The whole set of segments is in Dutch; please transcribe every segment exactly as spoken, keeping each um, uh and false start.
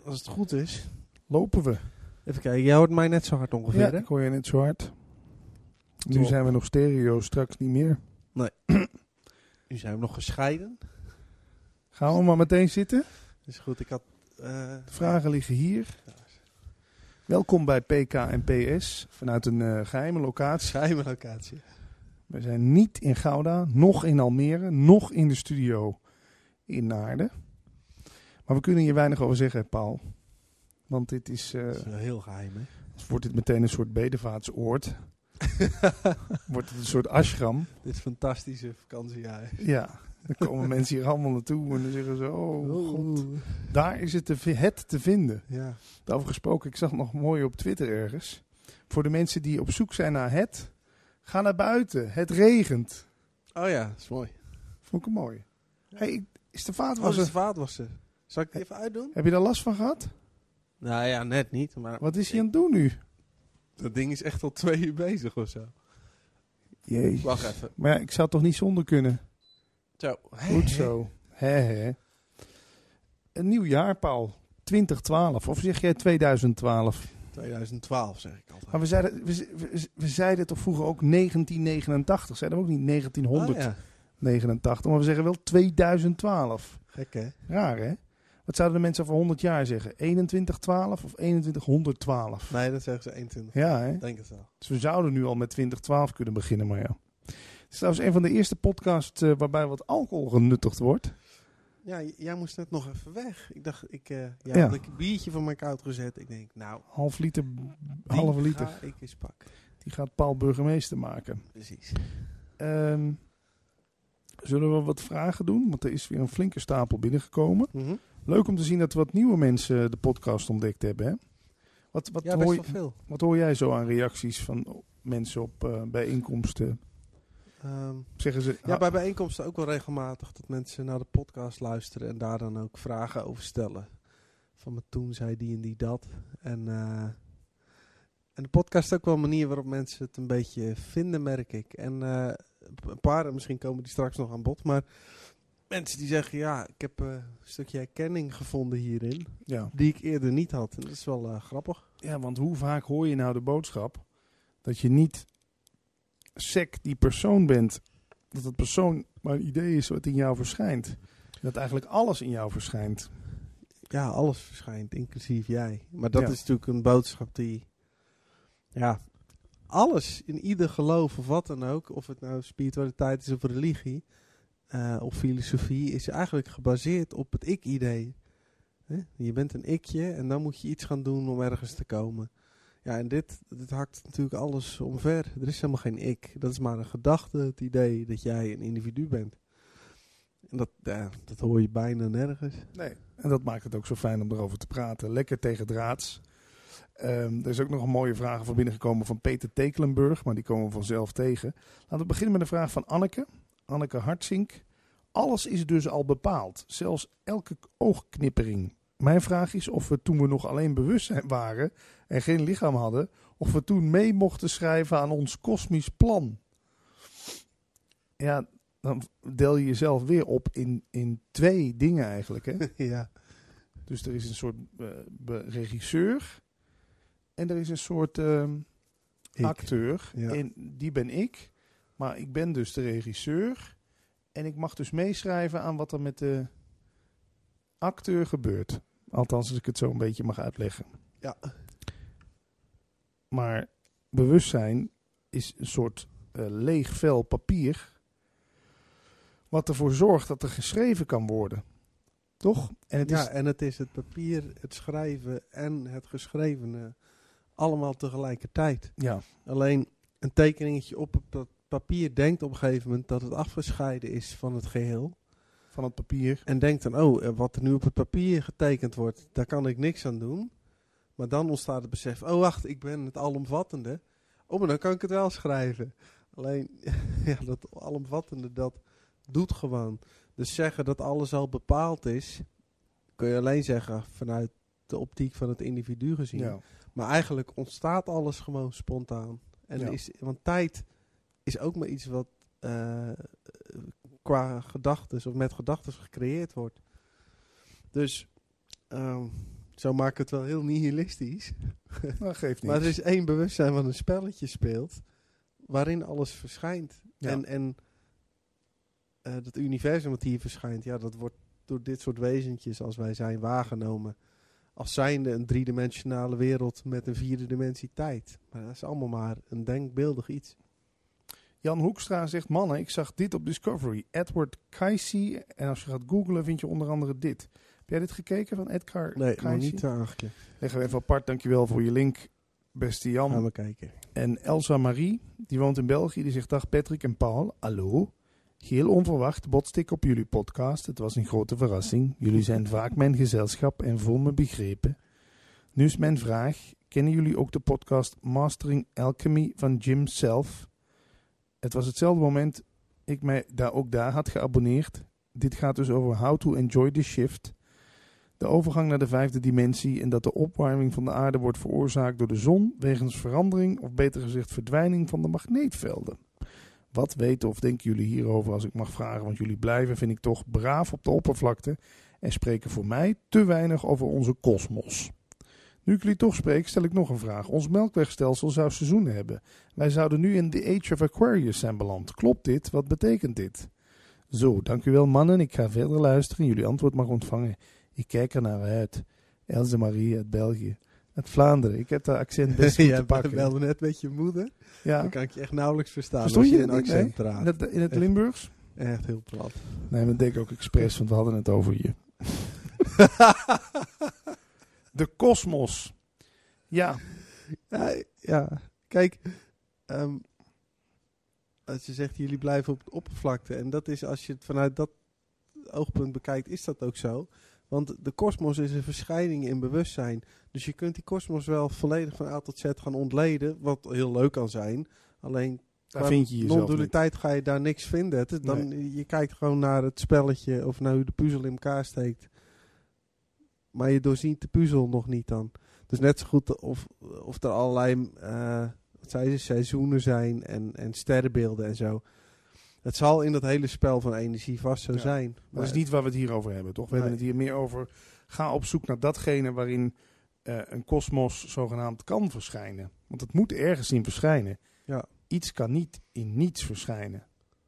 Als het goed is. Lopen we. Even kijken, jij hoort mij net zo hard ongeveer, Ja, hè? ik hoor je net zo hard. Nu Top. zijn we nog stereo, straks niet meer. Nu zijn we nog gescheiden. Gaan we maar meteen zitten. Is goed, ik had... Uh, De vragen liggen hier. Welkom bij P K en P S, vanuit een uh, geheime locatie. Geheime locatie. We zijn niet in Gouda, nog in Almere, nog in de studio in Naarden. Maar we kunnen hier weinig over zeggen, Paul. Want dit is... Uh, dat is wel heel geheim, hè? Wordt dit meteen een soort bedevaartsoord. Wordt het een soort ashram. Dit is fantastische vakantiehuis. Ja, dan komen mensen hier allemaal naartoe en dan zeggen ze, oh god, daar is het te, het te vinden. Ja. Daarover gesproken, ik zag het nog mooi op Twitter ergens. Voor de mensen die op zoek zijn naar het, ga naar buiten, het regent. Oh ja, dat is mooi. Vond ik mooi. Hey, is de Oh, vaatwasser... is de vaatwasser. Zal ik het even uitdoen? Heb je daar last van gehad? Nou ja, net niet. Maar Wat is hij aan het doen nu? dat ding is echt al twee uur bezig of zo. Jezus. Wacht even. Maar ja, ik zou toch niet zonder kunnen. Zo. Goed zo. He, he. Een nieuw jaar, Paul. twintig twaalf. Of zeg jij tweeduizend twaalf? tweeduizend twaalf zeg ik altijd. Maar we zeiden, we, we, we zeiden toch vroeger ook negentien negenentachtig. Zeiden we ook niet negentienhonderdnegenentachtig. Oh, ja. Maar we zeggen wel tweeduizend twaalf. Gek, hè? Raar, hè? Wat zouden de mensen over honderd jaar zeggen? eenentwintig twaalf of eenentwintighonderdtwaalf? Nee, dat zeggen ze eenentwintig. Ja, hè? Ik denk het wel. Dus we zouden nu al met twintig twaalf kunnen beginnen, maar ja. Het is trouwens een van de eerste podcasts uh, waarbij wat alcohol genuttigd wordt. Ja, j- jij moest net nog even weg. Ik dacht, ik uh, ja, Ja. had ik een biertje van mij koud gezet. Ik denk, nou, Half liter, die halve liter. ga ik eens pakken. Die gaat Paul burgemeester maken. Precies. Um, zullen we wat vragen doen? Want er is weer een flinke stapel binnengekomen. Mm-hmm. Leuk om te zien dat wat nieuwe mensen de podcast ontdekt hebben. Hè? Wat, wat, Ja, best hoor, wel veel. wat hoor jij zo aan reacties van mensen op uh, bijeenkomsten? Um, Zeggen ze, ja, bij bijeenkomsten ook wel regelmatig dat mensen naar de podcast luisteren en daar dan ook vragen over stellen. Van me toen zei die en die dat. En, uh, en de podcast is ook wel een manier waarop mensen het een beetje vinden, merk ik. En uh, een paar, misschien komen die straks nog aan bod, maar mensen die zeggen, ja, ik heb uh, een stukje herkenning gevonden hierin, ja. die ik eerder niet had. En dat is wel uh, grappig. Ja, want hoe vaak hoor je nou de boodschap dat je niet sec die persoon bent, dat het persoon maar een idee is wat in jou verschijnt. Dat eigenlijk alles in jou verschijnt. Ja, alles verschijnt, inclusief jij. Maar dat Ja. is natuurlijk een boodschap die, ja, alles in ieder geloof of wat dan ook, of het nou spiritualiteit is of religie, uh, of filosofie, is eigenlijk gebaseerd op het ik-idee. Hè? Je bent een ikje en dan moet je iets gaan doen om ergens te komen. Ja, en dit, dit hakt natuurlijk alles omver. Er is helemaal geen ik. Dat is maar een gedachte, het idee dat jij een individu bent. En dat, ja, dat hoor je bijna nergens. Nee, en dat maakt het ook zo fijn om erover te praten. Lekker tegen draads. Um, er is ook nog een mooie vraag voor binnengekomen van Peter Tekelenburg, maar die komen we vanzelf tegen. Laten we beginnen met een vraag van Anneke. Anneke Hartzink. Alles is dus al bepaald, zelfs elke oogknippering. Mijn vraag is of we toen we nog alleen bewustzijn waren en geen lichaam hadden, of we toen mee mochten schrijven aan ons kosmisch plan. Ja, dan deel je jezelf weer op in, in twee dingen eigenlijk, hè? Ja. Dus er is een soort uh, be- regisseur en er is een soort uh, acteur. Ja. En die ben ik, maar ik ben dus de regisseur en ik mag dus meeschrijven aan wat er met de acteur gebeurt. Althans, als ik het zo een beetje mag uitleggen. Ja. Maar bewustzijn is een soort uh, leeg vel papier, wat ervoor zorgt dat er geschreven kan worden. Toch? En het ja, is... en het is het papier, het schrijven en het geschrevene allemaal tegelijkertijd. Ja. Alleen een tekeningetje op het papier denkt op een gegeven moment dat het afgescheiden is van het geheel. Van het papier. En denkt dan, oh, wat er nu op het papier getekend wordt, daar kan ik niks aan doen. Maar dan ontstaat het besef, oh wacht, ik ben het alomvattende. Oh, maar dan kan ik het wel schrijven. Alleen, ja, dat alomvattende, dat doet gewoon. Dus zeggen dat alles al bepaald is, kun je alleen zeggen vanuit de optiek van het individu gezien. Ja. Maar eigenlijk ontstaat alles gewoon spontaan. En Ja. is, want tijd is ook maar iets wat uh, qua gedachtes of met gedachtes gecreëerd wordt. Dus um, Zo maak ik het wel heel nihilistisch. Dat geeft niet. Maar er is één bewustzijn wat een spelletje speelt, waarin alles verschijnt. Ja. En, en uh, dat universum wat hier verschijnt, ja, dat wordt door dit soort wezentjes als wij zijn waargenomen. Als zijnde een driedimensionale wereld met een vierde dimensie tijd. Maar dat is allemaal maar een denkbeeldig iets. Jan Hoekstra zegt, mannen, ik zag dit op Discovery. Edward Cayce. En als je gaat googlen, vind je onder andere dit. Heb jij dit gekeken van Edgar Nee, Cayce? nog niet aangekeken. Leggen we even apart. Dankjewel voor je link, beste Jan. Gaan we kijken. En Elsa Marie, die woont in België. Die zegt, dag Patrick en Paul. Hallo. Heel onverwacht botste ik op jullie podcast. Het was een grote verrassing. Jullie zijn vaak mijn gezelschap en voel me begrepen. Nu is mijn vraag. Kennen jullie ook de podcast Mastering Alchemy van Jim Self? Het was hetzelfde moment ik mij daar ook daar had geabonneerd. Dit gaat dus over how to enjoy the shift. De overgang naar de vijfde dimensie en dat de opwarming van de aarde wordt veroorzaakt door de zon wegens verandering of beter gezegd verdwijning van de magneetvelden. Wat weten of denken jullie hierover als ik mag vragen? Want jullie blijven, vind ik toch, braaf op de oppervlakte en spreken voor mij te weinig over onze kosmos. Nu ik jullie toch spreek, stel ik nog een vraag. Ons melkwegstelsel zou seizoenen hebben. Wij zouden nu in the Age of Aquarius zijn beland. Klopt dit? Wat betekent dit? Zo, dank u wel mannen. Ik ga verder luisteren. Jullie antwoord mag ontvangen. Ik kijk er naar uit. Else Marie uit België. Uit Vlaanderen. Ik heb dat accent best goed te pakken. Jij belde net met je moeder. Ja. Dan kan ik je echt nauwelijks verstaan. Verstond als je je in het niet? accent Nee? praat. In het, in het Echt. Limburgs? Echt heel plat. Nee, maar dat deed ik ook expres, want we hadden het over je. De kosmos. Ja. Ja, ja. Kijk, um, als je zegt jullie blijven op de oppervlakte. En dat is, als je het vanuit dat oogpunt bekijkt, is dat ook zo. Want de kosmos is een verschijning in bewustzijn. Dus je kunt die kosmos wel volledig van A tot Z gaan ontleden. Wat heel leuk kan zijn. Alleen Daar vind je jezelf non-dualiteit ga je daar niks vinden. Het is dan, Nee. Je kijkt gewoon naar het spelletje of naar hoe de puzzel in elkaar steekt. Maar je doorziet de puzzel nog niet dan. Dus net zo goed of, of er allerlei uh, wat zei ze, seizoenen zijn en, en sterrenbeelden en zo. Het zal in dat hele spel van energie vast zo Ja. zijn. Dat Maar is niet waar we het hier over hebben, toch? We Nee. hebben het hier meer over, ga op zoek naar datgene waarin uh, een kosmos zogenaamd kan verschijnen. Want het moet ergens in verschijnen. Ja. Iets kan niet in niets verschijnen.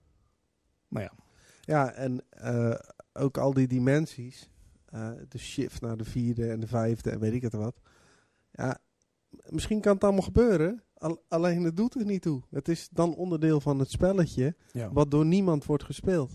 Nou ja. Ja, en uh, ook al die dimensies. Uh, de shift naar de vierde en de vijfde en weet ik het wat. Ja, misschien kan het allemaal gebeuren. Al, alleen het doet er niet toe. Het is dan onderdeel van het spelletje. ja. Wat door niemand wordt gespeeld.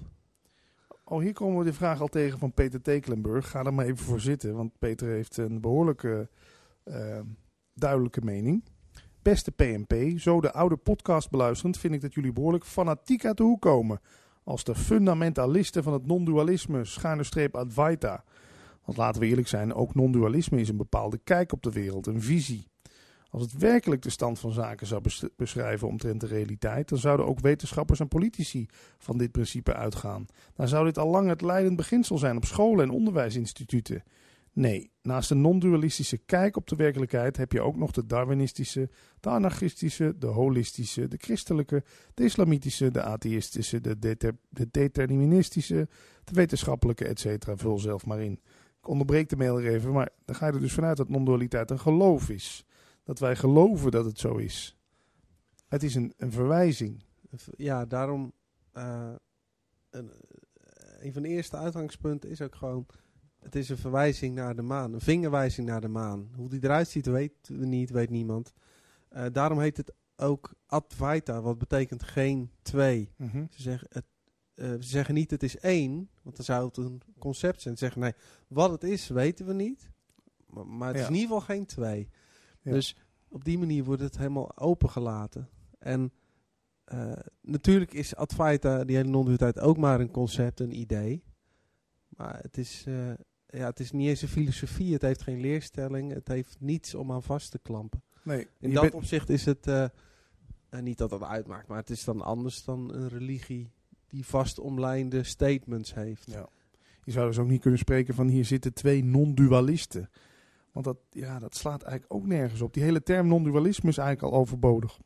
Oh, hier komen we de vraag al tegen van Peter Tekelenburg. Ga er maar even voor zitten, want Peter heeft een behoorlijke uh, duidelijke mening. Beste P N P, zo de oude podcast beluisterend vind ik dat jullie behoorlijk fanatiek uit de hoek komen. Als de fundamentalisten van het non-dualisme, schuine streep Advaita. Want laten we eerlijk zijn, ook non-dualisme is een bepaalde kijk op de wereld, een visie. Als het werkelijk de stand van zaken zou bes- beschrijven omtrent de realiteit, dan zouden ook wetenschappers en politici van dit principe uitgaan. Dan zou dit al lang het leidend beginsel zijn op scholen en onderwijsinstituten. Nee, naast de non-dualistische kijk op de werkelijkheid heb je ook nog de Darwinistische, de anarchistische, de holistische, de christelijke, de islamitische, de atheïstische, de, deter- de deterministische, de wetenschappelijke, et cetera. Vul zelf maar in. Ik onderbreek de mail er even, maar dan ga je er dus vanuit dat non-dualiteit een geloof is. Dat wij geloven dat het zo is. Het is een, een verwijzing. Ja, daarom... Uh, een, een van de eerste uitgangspunten is ook gewoon... Het is een verwijzing naar de maan. Een vingerwijzing naar de maan. Hoe die eruit ziet, weten we niet, weet niemand. Uh, daarom heet het ook Advaita, wat betekent geen twee. Mm-hmm. Ze zeggen, het, uh, ze zeggen niet het is één, want dan zou het een concept zijn. Ze zeggen nee, wat het is, weten we niet. Maar, maar het Ja. is in ieder geval geen twee. Ja. Dus op die manier wordt het helemaal opengelaten. En uh, natuurlijk is Advaita, die hele non-dualiteit, ook maar een concept, een idee. Maar het is, uh, ja, het is niet eens een filosofie, het heeft geen leerstelling, het heeft niets om aan vast te klampen. Nee, In je dat bent- opzicht is het, uh, uh, niet dat dat uitmaakt, maar het is dan anders dan een religie die vast omlijnde statements heeft. Ja. Je zou dus ook niet kunnen spreken van hier zitten twee non-dualisten. Want dat, ja, dat slaat eigenlijk ook nergens op. Die hele term non-dualisme is eigenlijk al overbodig.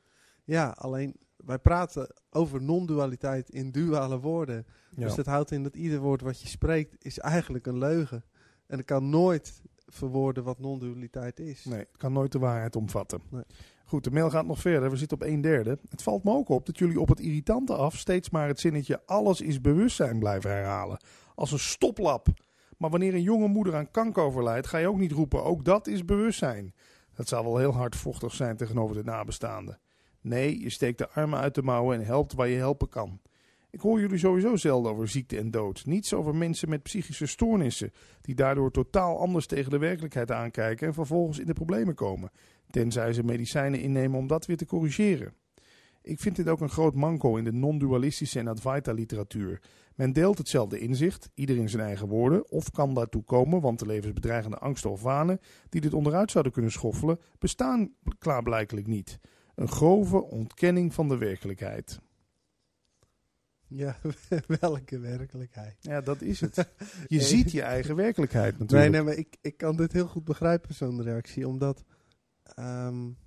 Ja, alleen wij praten over non-dualiteit in duale woorden. Ja. Dus dat houdt in dat ieder woord wat je spreekt is eigenlijk een leugen. En er kan nooit verwoorden wat non-dualiteit is. Nee, het kan nooit de waarheid omvatten. Nee. Goed, de mail gaat nog verder. We zitten op een derde. Het valt me ook op dat jullie op het irritante af steeds maar het zinnetje alles is bewustzijn blijven herhalen. Als een stoplap. Maar wanneer een jonge moeder aan kanker overlijdt, ga je ook niet roepen, ook dat is bewustzijn. Dat zal wel heel hardvochtig zijn tegenover de nabestaanden. Nee, je steekt de armen uit de mouwen en helpt waar je helpen kan. Ik hoor jullie sowieso zelden over ziekte en dood. Niets over mensen met psychische stoornissen, die daardoor totaal anders tegen de werkelijkheid aankijken en vervolgens in de problemen komen. Tenzij ze medicijnen innemen om dat weer te corrigeren. Ik vind dit ook een groot manco in de non-dualistische en Advaita literatuur. Men deelt hetzelfde inzicht, ieder in zijn eigen woorden, of kan daartoe komen, want de levensbedreigende angsten of wanen die dit onderuit zouden kunnen schoffelen, bestaan klaarblijkelijk niet. Een grove ontkenning van de werkelijkheid. Ja, welke werkelijkheid? Ja, dat is het. Je nee. ziet je eigen werkelijkheid natuurlijk. Nee, nee, maar ik, ik kan dit heel goed begrijpen, zo'n reactie. Omdat um,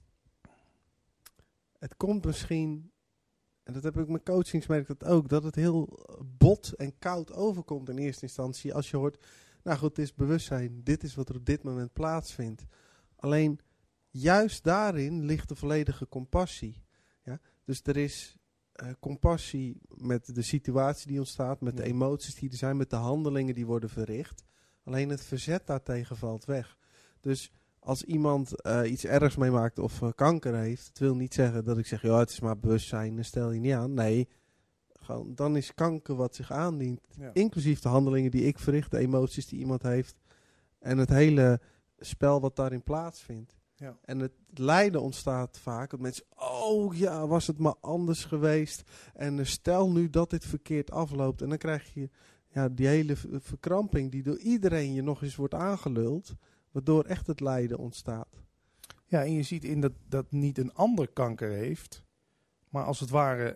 het komt misschien, en dat heb ik met coachings merk dat ook, dat het heel bot en koud overkomt in eerste instantie. Als je hoort, nou goed, het is bewustzijn. Dit is wat er op dit moment plaatsvindt. Alleen, juist daarin ligt de volledige compassie. Ja? Dus er is uh, compassie met de situatie die ontstaat, met de emoties die er zijn, met de handelingen die worden verricht. Alleen het verzet daartegen valt weg. Dus als iemand uh, iets ergs meemaakt of uh, kanker heeft, het wil niet zeggen dat ik zeg, ja, het is maar bewustzijn, dan stel je niet aan. Nee, gewoon, dan is kanker wat zich aandient. Ja. Inclusief de handelingen die ik verricht, de emoties die iemand heeft en het hele spel wat daarin plaatsvindt. Ja. En het lijden ontstaat vaak dat mensen, oh ja, was het maar anders geweest. En uh, stel nu dat dit verkeerd afloopt. En dan krijg je ja, die hele v- verkramping die door iedereen je nog eens wordt aangeluld. Waardoor echt het lijden ontstaat. Ja, en je ziet in dat, dat niet een ander kanker heeft. Maar als het ware,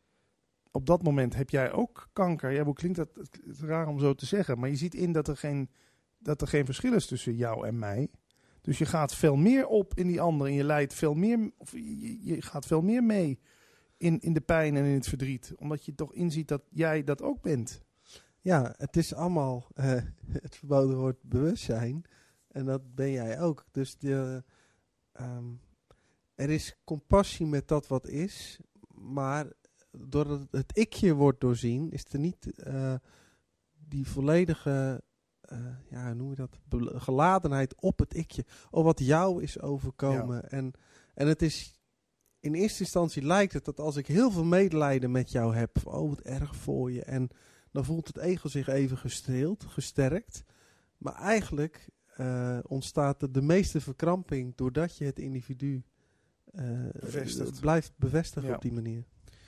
op dat moment heb jij ook kanker. Ja, hoe klinkt dat? Het is raar om zo te zeggen. Maar je ziet in dat er geen, dat er geen verschil is tussen jou en mij. Dus je gaat veel meer op in die ander. En je lijdt veel meer, of je, je gaat veel meer mee in, in de pijn en in het verdriet. Omdat je toch inziet dat jij dat ook bent. Ja, het is allemaal uh, het verboden woord bewustzijn. En dat ben jij ook. Dus de, um, er is compassie met dat wat is. Maar doordat het ikje wordt doorzien, is er niet uh, die volledige uh, ja, hoe noem je dat? Be- geladenheid op het ikje. Oh, wat jou is overkomen. Ja. En, en het is, in eerste instantie lijkt het dat als ik heel veel medelijden met jou heb. Oh, wat erg voor je. En dan voelt het ego zich even gestreeld, gesterkt. Maar eigenlijk Uh, ontstaat er de meeste verkramping doordat je het individu uh, Bevestigt. blijft bevestigen ja. op die manier.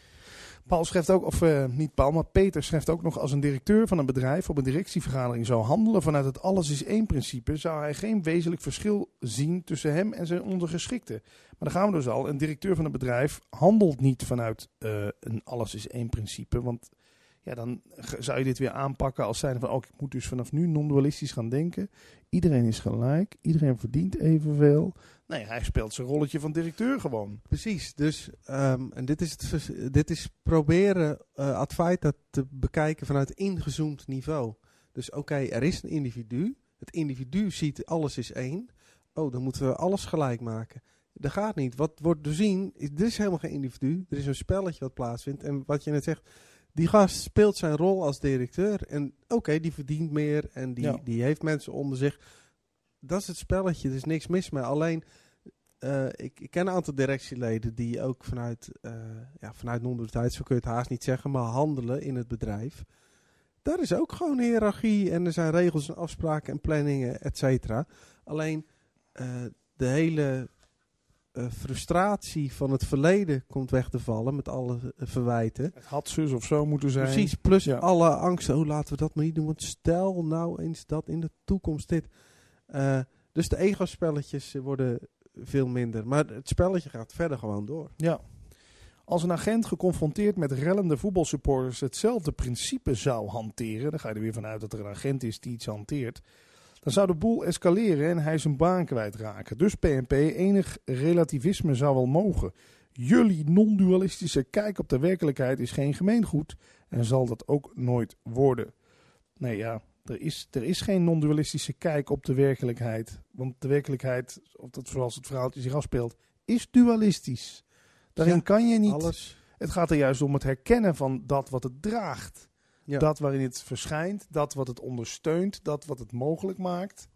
Paul schrijft ook, of uh, niet Paul, maar Peter schrijft ook nog, als een directeur van een bedrijf op een directievergadering zou handelen vanuit het alles is één principe, zou hij geen wezenlijk verschil zien tussen hem en zijn ondergeschikte. Maar dan gaan we dus al, een directeur van een bedrijf handelt niet vanuit uh, een alles is één principe, want ja, dan zou je dit weer aanpakken als zijnde van, oh, ik moet dus vanaf nu non-dualistisch gaan denken. Iedereen is gelijk, iedereen verdient evenveel. Nee, hij speelt zijn rolletje van directeur gewoon. Precies, dus um, en dit is, het vers- dit is proberen uh, Advaita te bekijken vanuit ingezoomd niveau. Dus oké, okay, er is een individu. Het individu ziet alles is één. Oh, dan moeten we alles gelijk maken. Dat gaat niet. Wat wordt doorzien, is, er is helemaal geen individu. Er is een spelletje wat plaatsvindt. En wat je net zegt, die gast speelt zijn rol als directeur. En oké, okay, die verdient meer en die, ja. die heeft mensen onder zich. Dat is het spelletje, er is niks mis mee. Alleen, uh, ik, ik ken een aantal directieleden die ook vanuit, uh, ja, vanuit non-dualiteit, zo kun je het haast niet zeggen, maar handelen in het bedrijf. Daar is ook gewoon hiërarchie en er zijn regels en afspraken en planningen, et cetera. Alleen, uh, de hele uh, frustratie van het verleden komt weg te vallen met alle uh, verwijten. Het had zus of zo moeten zijn. Precies, plus ja. alle angsten. Oh, laten we dat maar niet doen, want stel nou eens dat in de toekomst dit. Uh, dus de ego-spelletjes worden veel minder. Maar het spelletje gaat verder gewoon door. Ja. Als een agent geconfronteerd met rellende voetbalsupporters hetzelfde principe zou hanteren, dan ga je er weer vanuit dat er een agent is die iets hanteert, dan zou de boel escaleren en hij zijn baan kwijtraken. Dus P N P, enig relativisme zou wel mogen. Jullie non-dualistische kijk op de werkelijkheid is geen gemeengoed en zal dat ook nooit worden. Nee ja, er is, er is geen non-dualistische kijk op de werkelijkheid. Want de werkelijkheid, of dat zoals het verhaaltje zich afspeelt, is dualistisch. Daarin Ja, kan je niet... Alles. Het gaat er juist om het herkennen van dat wat het draagt. Ja. Dat waarin het verschijnt, dat wat het ondersteunt, dat wat het mogelijk maakt.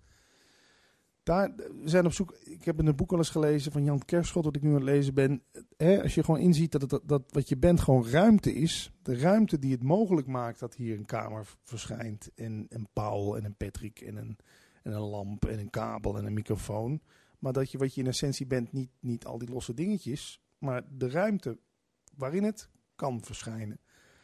Daar, we zijn op zoek. Ik heb in een boek al eens gelezen van Jan Kerschot, wat ik nu aan het lezen ben. Hè, als je gewoon inziet dat, het, dat, dat wat je bent gewoon ruimte is. De ruimte die het mogelijk maakt dat hier een kamer verschijnt. En een Paul en een Patrick en een, en een lamp en een kabel en een microfoon. Maar dat je wat je in essentie bent, niet, niet al die losse dingetjes. Maar de ruimte waarin het kan verschijnen.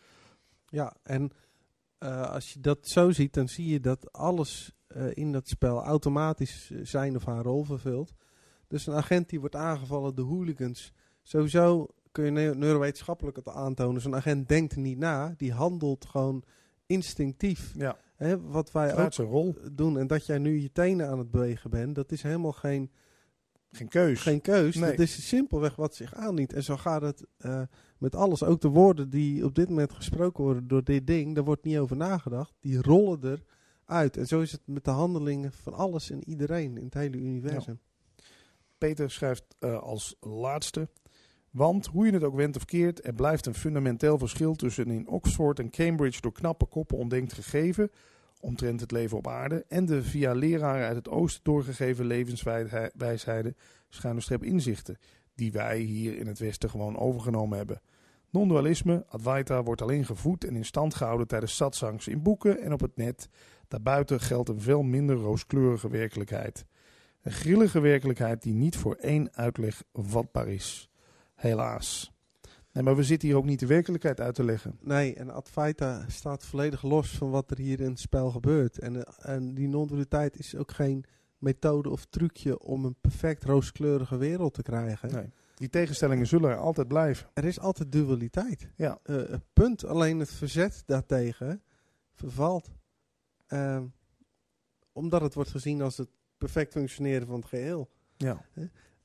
Ja, en uh, als je dat zo ziet, dan zie je dat alles uh, in dat spel automatisch zijn of haar rol vervult. Dus een agent die wordt aangevallen door hooligans. Sowieso kun je neu- neurowetenschappelijk het aantonen. Zo'n agent denkt niet na, die handelt gewoon instinctief. Ja. Hè, wat wij Vanuit ook zijn rol. doen. En dat jij nu je tenen aan het bewegen bent, dat is helemaal geen... Geen keus. Geen keus. Nee. Dat is simpelweg wat zich aandient. En zo gaat het uh, met alles. Ook de woorden die op dit moment gesproken worden door dit ding, daar wordt niet over nagedacht. Die rollen eruit. En zo is het met de handelingen van alles en iedereen in het hele universum. Ja. Peter schrijft uh, als laatste. Want hoe je het ook wendt of keert, er blijft een fundamenteel verschil tussen in Oxford en Cambridge door knappe koppen ontdekt gegeven omtrent het leven op aarde en de via leraren uit het oosten doorgegeven levenswijsheden, schuine streep inzichten, die wij hier in het westen gewoon overgenomen hebben. Non-dualisme, Advaita, wordt alleen gevoed en in stand gehouden tijdens satsangs in boeken en op het net. Daarbuiten geldt een veel minder rooskleurige werkelijkheid. Een grillige werkelijkheid die niet voor één uitleg vatbaar is. Helaas. Nee, maar we zitten hier ook niet de werkelijkheid uit te leggen. Nee, en Advaita staat volledig los van wat er hier in het spel gebeurt. En, uh, en die non-dualiteit is ook geen methode of trucje om een perfect rooskleurige wereld te krijgen. Nee. Die tegenstellingen zullen er altijd blijven. Er is altijd dualiteit. Ja. Uh, punt. Alleen het verzet daartegen vervalt. Uh, omdat het wordt gezien als het perfect functioneren van het geheel. Ja. Uh,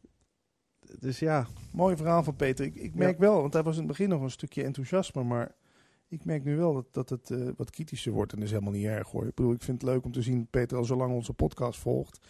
dus ja. Mooi verhaal van Peter. Ik, ik merk ja. wel, want hij was in het begin nog een stukje enthousiasme, maar ik merk nu wel dat, dat het uh, wat kritischer wordt. En dat is helemaal niet erg hoor. Ik bedoel, ik vind het leuk om te zien dat Peter al zo lang onze podcast volgt.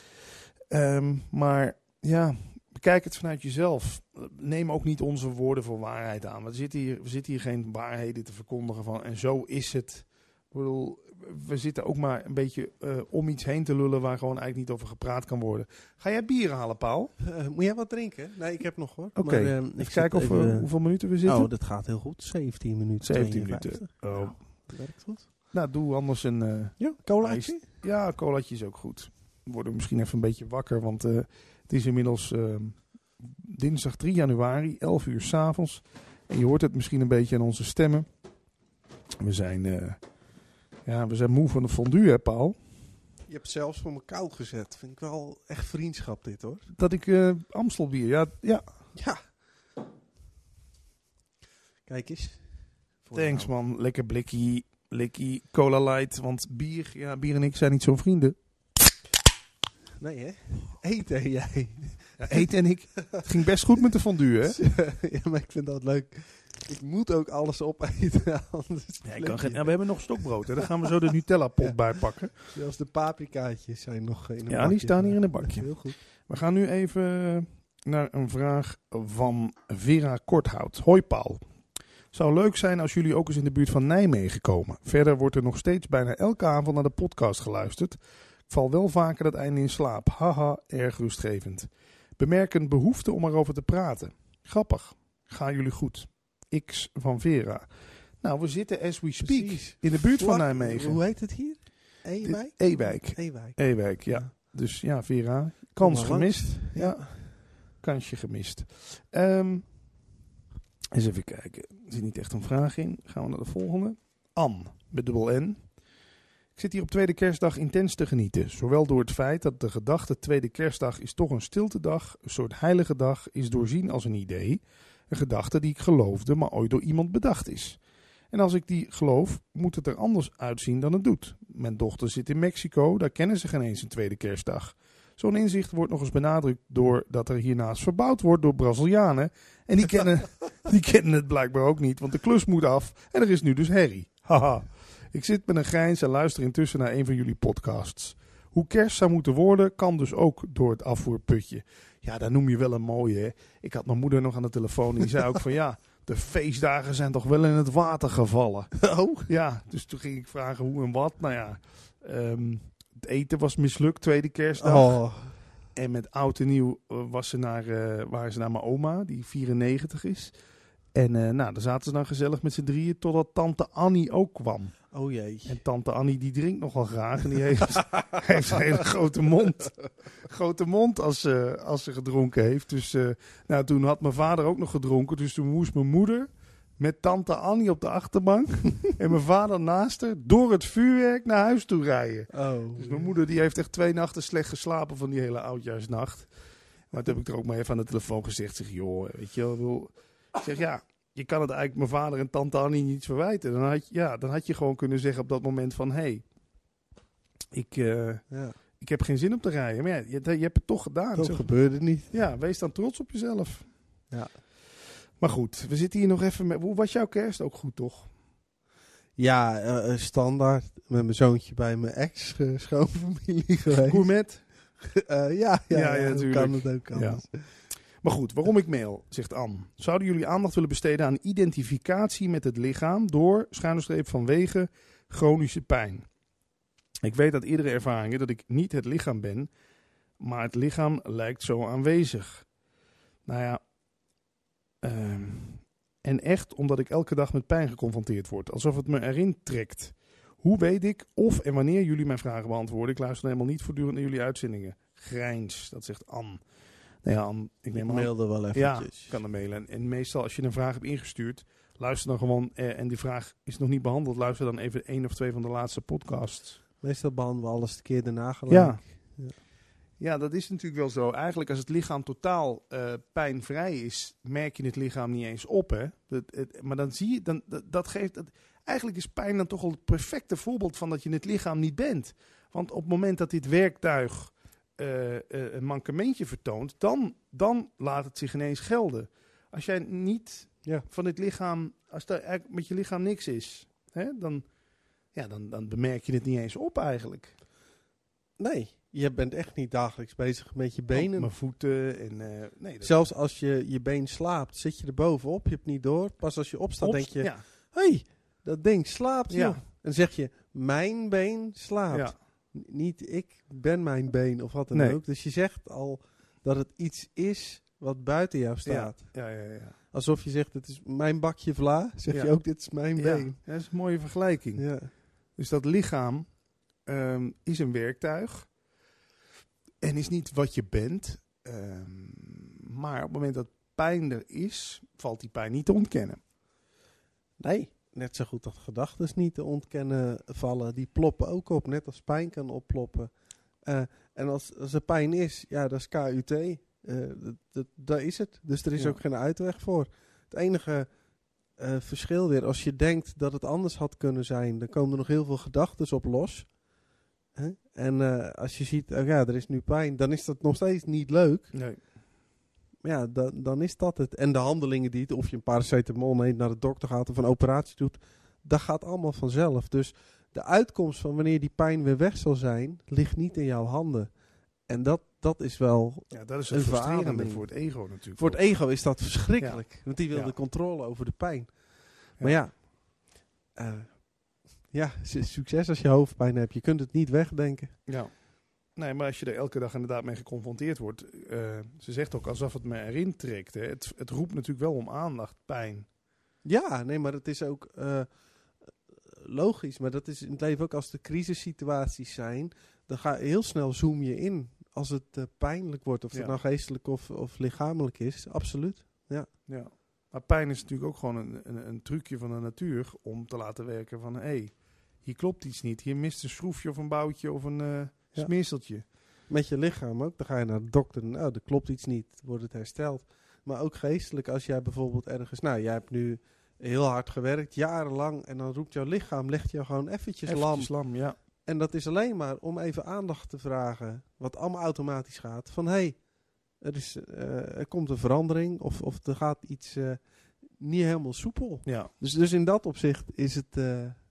Um, maar ja, bekijk het vanuit jezelf. Neem ook niet onze woorden voor waarheid aan. We zitten hier, we zitten hier geen waarheden te verkondigen van en zo is het. Ik bedoel, we zitten ook maar een beetje uh, om iets heen te lullen waar gewoon eigenlijk niet over gepraat kan worden. Ga jij bier halen, Paul? Uh, moet jij wat drinken? Nee, ik heb nog hoor. Oké, okay. uh, even kijken of, even, uh, hoeveel minuten we zitten. Oh, dat gaat heel goed. zeventien minuten. zeventien minuten. Oh. Nou, dat werkt goed. Nou, doe anders een... Uh, ja, colaatje? Ja, colaatje is ook goed. We worden misschien even een beetje wakker, want uh, het is inmiddels uh, dinsdag drie januari, elf uur 's avonds. En je hoort het misschien een beetje aan onze stemmen. We zijn... Uh, Ja, we zijn moe van de fondue, hè, Paul? Je hebt zelfs voor me koud gezet. Vind ik wel echt vriendschap dit, hoor. Dat ik uh, Amstelbier, ja, ja. Ja. Kijk eens. Thanks, man. Lekker blikkie, blikkie, cola light. Want bier, ja, bier en ik zijn niet zo'n vrienden. Nee, hè? Eten jij. Ja, eten en ik. Het ging best goed met de fondue, hè? Ja, maar ik vind dat leuk. Ik moet ook alles opeten. Ja, ik kan geen, ja, we hebben nog stokbrood. Hè. Daar gaan we zo de Nutella pot ja. bij pakken. Zelfs de paprikaatjes zijn nog in een Ja, bakje. die staan hier in een bakje. Heel goed. We gaan nu even naar een vraag van Vera Korthout. Hoi Paul. Zou leuk zijn als jullie ook eens in de buurt van Nijmegen komen. Verder wordt er nog steeds bijna elke avond naar de podcast geluisterd. Ik val wel vaker dat einde in slaap. Haha, erg rustgevend. Bemerk een behoefte om erover te praten. Grappig. Gaan jullie goed. X van Vera. Nou, we zitten as we speak Precies. in de buurt Vlak, van Nijmegen. Hoe heet het hier? Ewijk? Ewijk. Ewijk. Ewijk, ja. ja. Dus ja, Vera. Kans gemist. Ja. ja. Kansje gemist. Um, eens even kijken. Er zit niet echt een vraag in. Gaan we naar de volgende. Ann, met dubbel N. Ik zit hier op tweede kerstdag intens te genieten. Zowel door het feit dat de gedachte tweede kerstdag is toch een stiltedag, een soort heilige dag, is doorzien als een idee. Een gedachte die ik geloofde, maar ooit door iemand bedacht is. En als ik die geloof, moet het er anders uitzien dan het doet. Mijn dochter zit in Mexico, daar kennen ze geen eens een tweede kerstdag. Zo'n inzicht wordt nog eens benadrukt doordat er hiernaast verbouwd wordt door Brazilianen. En die kennen, die kennen het blijkbaar ook niet, want de klus moet af en er is nu dus herrie. Haha. Ik zit met een grijns en luister intussen naar een van jullie podcasts. Hoe kerst zou moeten worden, kan dus ook door het afvoerputje. Ja, daar noem je wel een mooie, hè. Ik had mijn moeder nog aan de telefoon en die zei ook van ja, de feestdagen zijn toch wel in het water gevallen. Oh? Ja, dus toen ging ik vragen hoe en wat. Nou ja, um, het eten was mislukt, tweede kerstdag. Oh. En met oud en nieuw was ze naar, uh, waren ze naar mijn oma, die vierennegentig is. En uh, nou, daar zaten ze dan gezellig met z'n drieën totdat tante Annie ook kwam. Oh jee. En tante Annie die drinkt nogal graag en die heeft, heeft een hele grote mond. Grote mond als ze, als ze gedronken heeft. Dus uh, nou, toen had mijn vader ook nog gedronken. Dus toen moest mijn moeder met tante Annie op de achterbank en mijn vader naast haar door het vuurwerk naar huis toe rijden. Oh. Dus mijn moeder die heeft echt twee nachten slecht geslapen van die hele oudjaarsnacht. Maar toen heb ik er ook maar even aan de telefoon gezegd. Zeg, joh, weet je wel. Ik zeg, ja, je kan het eigenlijk mijn vader en tante Annie niet verwijten. Dan had je, ja, dan had je gewoon kunnen zeggen op dat moment van, hé, hey, ik, uh, ja. ik heb geen zin om te rijden. Maar ja, je, je hebt het toch gedaan. Dat Zo gebeurde niet. Ja, wees dan trots op jezelf. Ja. Maar goed, we zitten hier nog even met, hoe was jouw kerst? Ook goed, toch? Ja, uh, standaard. Met mijn zoontje bij mijn ex-schoonfamilie geweest. Gourmet? uh, ja, ja, ja, ja, ja, natuurlijk. Kan het ook anders. Ja. Maar goed, waarom ik mail, zegt Anne. Zouden jullie aandacht willen besteden aan identificatie met het lichaam door, schuine streep vanwege, chronische pijn? Ik weet uit eerdere ervaringen dat ik niet het lichaam ben, maar het lichaam lijkt zo aanwezig. Nou ja, uh, en echt omdat ik elke dag met pijn geconfronteerd word, alsof het me erin trekt. Hoe weet ik of en wanneer jullie mijn vragen beantwoorden? Ik luister helemaal niet voortdurend naar jullie uitzendingen. Grijns, dat zegt Anne. Nou ja, Anne, ik neem ik mailde wel eventjes. Ja, kan er mailen. En, en meestal als je een vraag hebt ingestuurd, luister dan gewoon, eh, en die vraag is nog niet behandeld, luister dan even één of twee van de laatste podcasts. Meestal behandelen we alles een keer daarna gelijk. Ja. Ja. Ja, dat is natuurlijk wel zo. Eigenlijk als het lichaam totaal uh, pijnvrij is, merk je het lichaam niet eens op. Hè? Dat, het, maar dan zie je, dan, dat, dat geeft, dat, eigenlijk is pijn dan toch al het perfecte voorbeeld van dat je het lichaam niet bent. Want op het moment dat dit werktuig uh, uh, een mankementje vertoont, dan, dan laat het zich ineens gelden. Als jij niet ja. van het lichaam, als er eigenlijk met je lichaam niks is, hè, dan, ja, dan, dan bemerk je het niet eens op eigenlijk. Nee, je bent echt niet dagelijks bezig met je benen. Oh, mijn voeten. En, uh, nee, dat zelfs als je je been slaapt, zit je er bovenop. Je hebt niet door. Pas als je opstaat, Op, denk je, ja. hé, hey, dat ding slaapt. Ja. Joh. En zeg je, mijn been slaapt. Ja. N- niet ik ben mijn been of wat dan nee. ook. Dus je zegt al dat het iets is wat buiten jou staat. Ja, ja, ja. ja. Alsof je zegt, het is mijn bakje vla. Zeg ja. je ook, dit is mijn ja. been. Ja, dat is een mooie vergelijking. Ja. Dus dat lichaam um, is een werktuig. En is niet wat je bent. Um, maar op het moment dat pijn er is, valt die pijn niet te ontkennen. Nee, net zo goed dat gedachten niet te ontkennen vallen. Die ploppen ook op, net als pijn kan opploppen. Uh, en als, als er pijn is, ja, dat is K U T. Uh, dat, dat, daar is het. Dus er is ja. ook geen uitweg voor. Het enige uh, verschil weer, als je denkt dat het anders had kunnen zijn, dan komen er nog heel veel gedachten op los. Huh? En uh, als je ziet, oh ja, er is nu pijn, dan is dat nog steeds niet leuk. Nee. Ja, da- dan is dat het. En de handelingen die het, of je een paracetamol neemt, naar de dokter gaat of een operatie doet, dat gaat allemaal vanzelf. Dus de uitkomst van wanneer die pijn weer weg zal zijn, ligt niet in jouw handen. En dat, dat is wel ja, dat is het frustrerende voor het ego natuurlijk. Voor het ego is dat verschrikkelijk. Ja. Want die wil ja. de controle over de pijn. Ja. Maar ja, uh, ja, succes als je hoofdpijn hebt. Je kunt het niet wegdenken. Ja. Nee, maar als je er elke dag inderdaad mee geconfronteerd wordt. Uh, ze zegt ook alsof het me erin trekt. Hè. Het, het roept natuurlijk wel om aandacht, pijn. Ja, nee, maar het is ook uh, logisch. Maar dat is in het leven ook als er crisissituaties zijn. Dan ga je heel snel zoom je in. Als het uh, pijnlijk wordt. Of ja. het nou geestelijk of, of lichamelijk is. Absoluut. Ja. Ja. Maar pijn is natuurlijk ook gewoon een, een, een trucje van de natuur. Om te laten werken van, hé, hey, hier klopt iets niet. Hier mist een schroefje of een boutje of een uh, ja. smeerseltje. Met je lichaam ook. Dan ga je naar de dokter. Nou, er klopt iets niet. Wordt het hersteld. Maar ook geestelijk. Als jij bijvoorbeeld ergens... Nou, jij hebt nu heel hard gewerkt. Jarenlang. En dan roept jouw lichaam. Legt jou gewoon eventjes, eventjes lam. lam. Ja. En dat is alleen maar om even aandacht te vragen. Wat allemaal automatisch gaat. Van, hé, hey, er, is, uh, er komt een verandering. Of, of er gaat iets uh, niet helemaal soepel. Ja. Dus, dus in dat opzicht is het... Uh,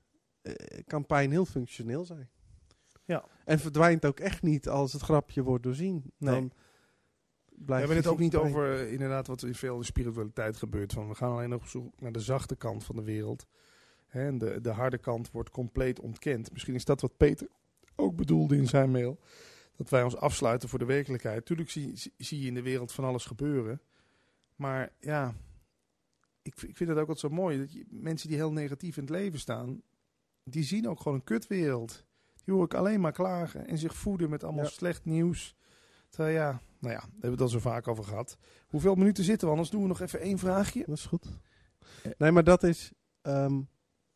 uh, kan pijn heel functioneel zijn. Ja. En verdwijnt ook echt niet als het grapje wordt doorzien. Nee. Dan We hebben het ook niet pijn. over uh, inderdaad wat in veel in spiritualiteit gebeurt. Van we gaan alleen nog op zoek naar de zachte kant van de wereld. Hè, en de, de harde kant wordt compleet ontkend. Misschien is dat wat Peter ook bedoelde in zijn mail. Dat wij ons afsluiten voor de werkelijkheid. Tuurlijk zie, zie, zie je in de wereld van alles gebeuren. Maar ja, ik, ik vind het ook altijd zo mooi. Dat je, mensen die heel negatief in het leven staan, die zien ook gewoon een kutwereld. Die hoor ik alleen maar klagen en zich voeden met allemaal Ja. slecht nieuws. Terwijl ja, nou ja, daar hebben we het al zo vaak over gehad. Hoeveel minuten zitten we? Anders doen we nog even één vraagje. Dat is goed. Nee, maar dat is... Um,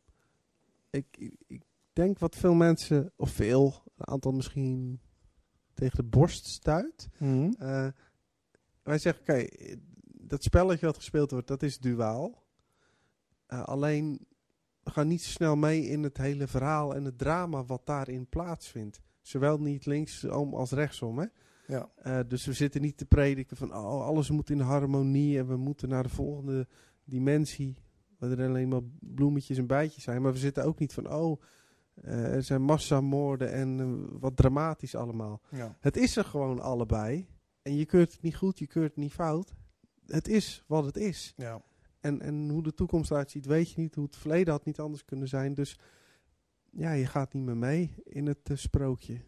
ik, ik, ik denk wat veel mensen, of veel, een aantal misschien tegen de borst stuit. Mm-hmm. Uh, wij zeggen, oké, okay, dat spelletje wat gespeeld wordt, dat is duaal. Uh, alleen, we gaan niet zo snel mee in het hele verhaal en het drama wat daarin plaatsvindt. Zowel niet linksom als rechtsom, hè. Ja. Uh, dus we zitten niet te prediken van oh, alles moet in harmonie en we moeten naar de volgende dimensie, waar er alleen maar bloemetjes en bijtjes zijn. Maar we zitten ook niet van oh, uh, er zijn massamoorden en uh, wat dramatisch allemaal. Ja. Het is er gewoon allebei. En je keurt het niet goed, je keurt het niet fout. Het is wat het is. Ja. En, en hoe de toekomst eruit ziet, weet je niet. Hoe het verleden had niet anders kunnen zijn. Dus ja, je gaat niet meer mee in het uh, sprookje.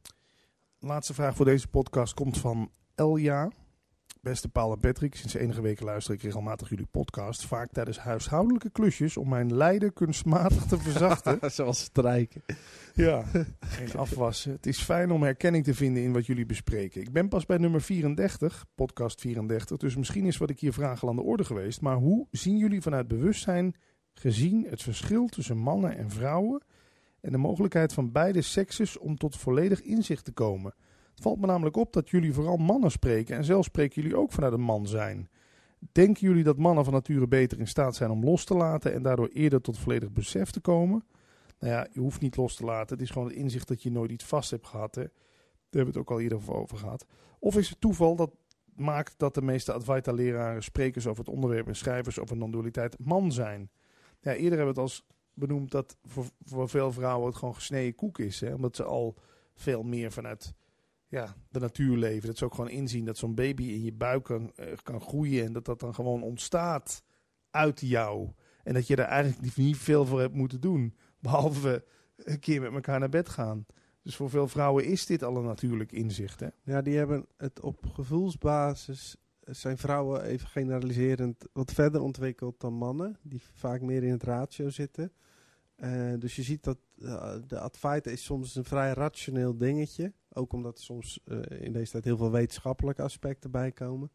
Laatste vraag voor deze podcast komt van Elja. Beste Paul en Patrick, sinds enige weken luister ik regelmatig jullie podcast. Vaak tijdens huishoudelijke klusjes om mijn lijden kunstmatig te verzachten. Zoals strijken. Ja, geen afwassen. Het is fijn om herkenning te vinden in wat jullie bespreken. Ik ben pas bij nummer vierendertig, podcast vierendertig. Dus misschien is wat ik hier vraag al aan de orde geweest. Maar hoe zien jullie vanuit bewustzijn gezien het verschil tussen mannen en vrouwen en de mogelijkheid van beide sekses om tot volledig inzicht te komen? Het valt me namelijk op dat jullie vooral mannen spreken en zelf spreken jullie ook vanuit een man zijn. Denken jullie dat mannen van nature beter in staat zijn om los te laten en daardoor eerder tot volledig besef te komen? Nou ja, je hoeft niet los te laten. Het is gewoon het inzicht dat je nooit iets vast hebt gehad. Hè. Daar hebben we het ook al eerder over gehad. Of is het toeval dat maakt dat de meeste Advaita-leraren, sprekers over het onderwerp en schrijvers over non-dualiteit man zijn? Ja, eerder hebben we het als benoemd dat voor, voor veel vrouwen het gewoon gesneden koek is. Hè, omdat ze al veel meer vanuit ja, de natuur leven. Dat ze ook gewoon inzien dat zo'n baby in je buik kan, uh, kan groeien en dat dat dan gewoon ontstaat uit jou. En dat je daar eigenlijk niet veel voor hebt moeten doen. Behalve een keer met elkaar naar bed gaan. Dus voor veel vrouwen is dit al een natuurlijk inzicht. Hè? Ja, die hebben het op gevoelsbasis. Zijn vrouwen even generaliserend wat verder ontwikkeld dan mannen. Die vaak meer in het ratio zitten. Uh, dus je ziet dat uh, de Advaita is soms een vrij rationeel dingetje. Ook omdat er soms uh, in deze tijd heel veel wetenschappelijke aspecten bij komen.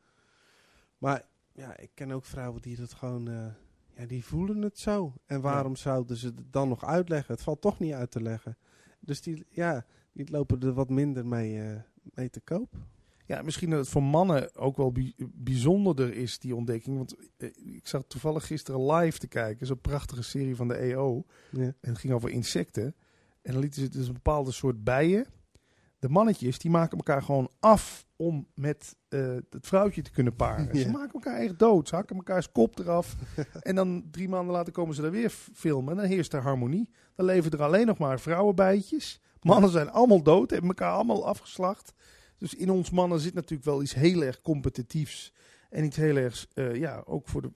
Maar ja, ik ken ook vrouwen die dat gewoon... Uh, ja, die voelen het zo. En waarom ja. zouden ze het dan nog uitleggen? Het valt toch niet uit te leggen. Dus die, ja, die lopen er wat minder mee, uh, mee te koop. Ja, misschien dat het voor mannen ook wel bij, bijzonderder is, die ontdekking. Want eh, ik zat toevallig gisteren live te kijken. Zo'n prachtige serie van de E O. Ja. En het ging over insecten. En dan lieten ze dus een bepaalde soort bijen. De mannetjes, die maken elkaar gewoon af om met uh, het vrouwtje te kunnen paren. Ja. Ze maken elkaar echt dood. Ze hakken elkaars kop eraf. En dan drie maanden later komen ze er weer filmen. En dan heerst er harmonie. Dan leven er alleen nog maar vrouwenbijtjes. Mannen zijn allemaal dood. Hebben elkaar allemaal afgeslacht. Dus in ons mannen zit natuurlijk wel iets heel erg competitiefs. En iets heel erg, uh, ja, ook voor de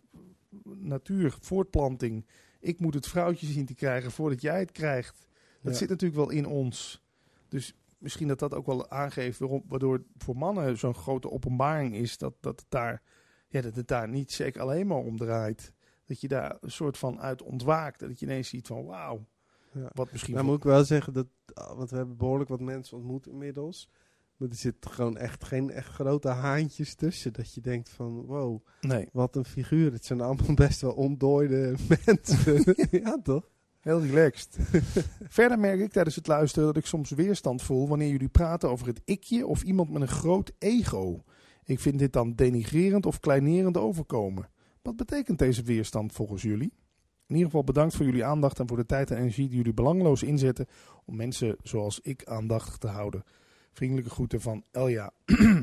natuur, voortplanting. Ik moet het vrouwtje zien te krijgen voordat jij het krijgt. Dat ja. zit natuurlijk wel in ons. Dus misschien dat dat ook wel aangeeft waarom, waardoor het voor mannen zo'n grote openbaring is. Dat, dat, het daar, ja, dat het daar niet zeker alleen maar om draait. Dat je daar een soort van uit ontwaakt. Dat je ineens ziet van wauw. Ja. Wat misschien nou voor... moet ik wel zeggen, dat, want we hebben behoorlijk wat mensen ontmoet inmiddels. Maar er zitten gewoon echt geen echt grote haantjes tussen. Dat je denkt van wow, nee. Wat een figuur. Het zijn allemaal best wel ontdooide mensen. Ja, toch? Heel relaxed. Verder merk ik tijdens het luisteren dat ik soms weerstand voel wanneer jullie praten over het ikje of iemand met een groot ego. Ik vind dit dan denigrerend of kleinerend overkomen. Wat betekent deze weerstand volgens jullie? In ieder geval bedankt voor jullie aandacht en voor de tijd en energie die jullie belangeloos inzetten om mensen zoals ik aandachtig te houden. Vriendelijke groeten van Elja.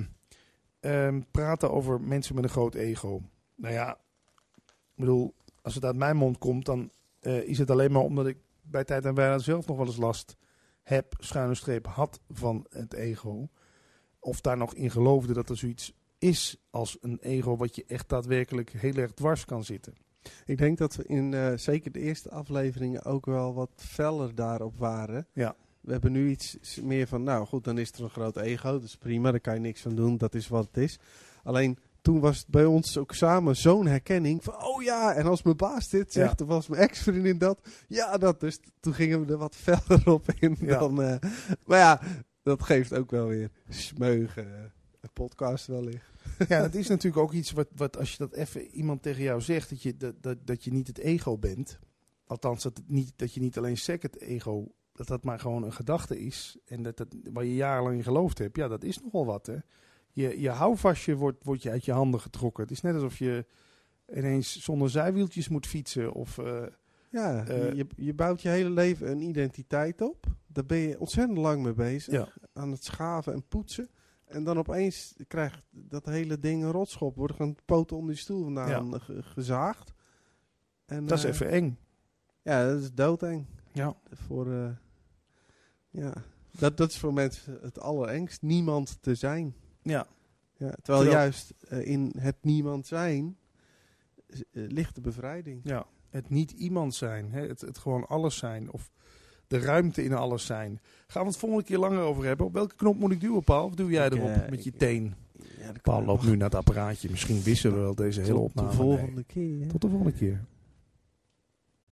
um, praten over mensen met een groot ego. Nou ja, ik bedoel, als het uit mijn mond komt, dan uh, is het alleen maar omdat ik bij tijd en wijle zelf nog wel eens last heb, schuine streep, had van het ego. Of daar nog in geloofde dat er zoiets is als een ego wat je echt daadwerkelijk heel erg dwars kan zitten. Ik denk dat we in uh, zeker de eerste afleveringen ook wel wat feller daarop waren. Ja. We hebben nu iets meer van, nou goed, dan is er een groot ego. Dat is prima, daar kan je niks van doen. Dat is wat het is. Alleen toen was het bij ons ook samen zo'n herkenning van, oh ja, en als mijn baas dit zegt, Ja. of als mijn ex-vriendin dat, ja dat. Dus t- toen gingen we er wat feller op in Ja. dan... Uh, maar ja, dat geeft ook wel weer smeugen. Een podcast wellicht. Ja, dat is natuurlijk ook iets wat, wat als je dat even iemand tegen jou zegt, dat je, dat, dat, dat je niet het ego bent. Althans, dat, het niet, dat je niet alleen second ego, dat dat maar gewoon een gedachte is. En dat, dat waar je jarenlang in geloofd hebt, ja, dat is nogal wat, hè. Je, je houvastje wordt, wordt je uit je handen getrokken. Het is net alsof je ineens zonder zijwieltjes moet fietsen. Of, uh, Ja, uh, je, je bouwt je hele leven een identiteit op. Daar ben je ontzettend lang mee bezig. Ja. Aan het schaven en poetsen. En dan opeens krijgt dat hele ding een rotschop. Wordt gewoon poten onder je stoel vandaan Ja. ge- gezaagd. En, dat is uh, even eng. Ja, dat is doodeng. Ja. Voor, uh, ja. dat, dat is voor mensen het allerengst. Niemand te zijn. Ja. Ja, terwijl, Terwijl juist uh, in het niemand zijn uh, ligt de bevrijding. Ja. Het niet iemand zijn. Hè? Het, het gewoon alles zijn. Of de ruimte in alles zijn. Gaan we het volgende keer langer over hebben. Op welke knop moet ik duwen, Paul? Of duw jij Ik, erop uh, met je ik, teen? Ja, Paul loopt nu naar het apparaatje. Misschien wisselen we wel deze hele Tot opname. de volgende Nee. keer. Tot de volgende keer.